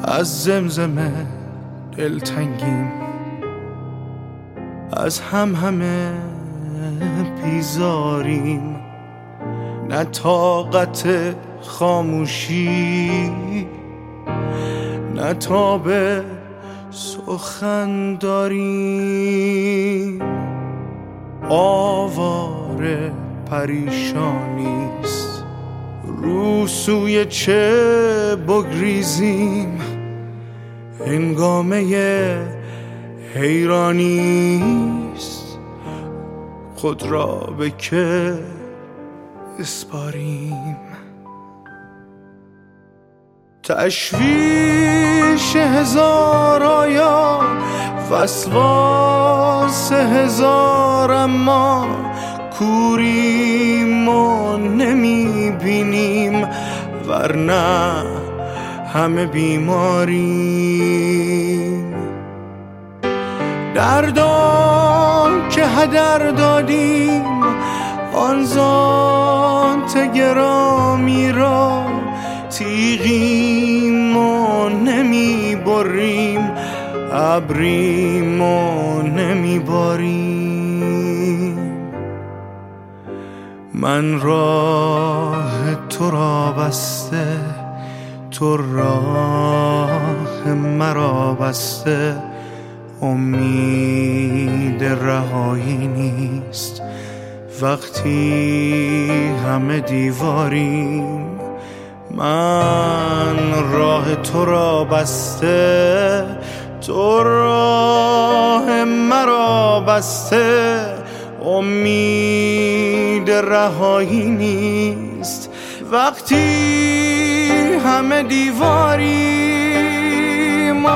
از زمزمه دلتنگیم، از همه بیزاریم، نه طاقت خاموشی نه تاب سخن داریم. آواره پریشانیست، رو سوی چه بگریزیم، هنگامه حیرانیست، خود را به که بسپاریم. تشویش هزار آیا وسواس هزار، اما کوریم و نمی بینیم، ورنه همه بیماریم. دردان که هدر دادیم آن ذات گرامی را، تیغیم و نمی بریم، ابریم و نمی باریم. من راه تو را بسته، تو راه مرا بسته، امید رهایی نیست وقتی همه دیواریم. من راه تو را بسته، تو راه مرا بسته، امید رهایی نیست وقتی همه دیواریم.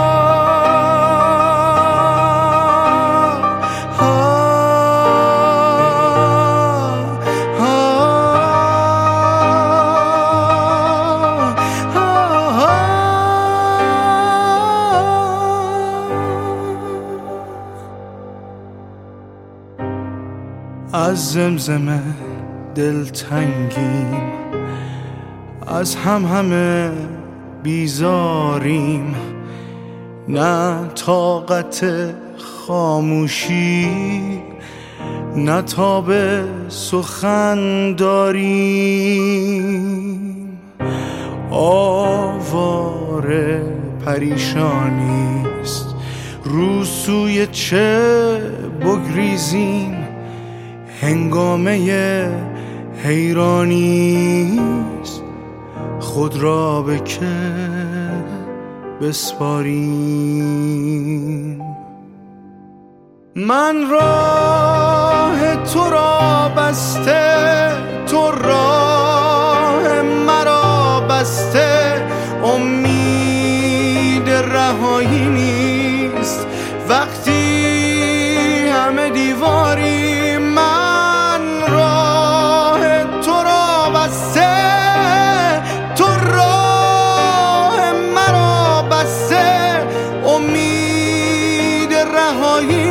از زمزمه دلتنگیم، از همه بیزاریم، نه طاقت خاموشی نه تاب سخن داریم. آواره پریشانیست، رو سوی چه بگریزیم، هنگامه حیرانیست، خود را به که بسپاریم. من راه تو را بسته، تو راه مرا بسته، امید رهایی نیست وقتی همه دیواریم. من راه تو را بسته، تو راه مرا بسته، امید رهایی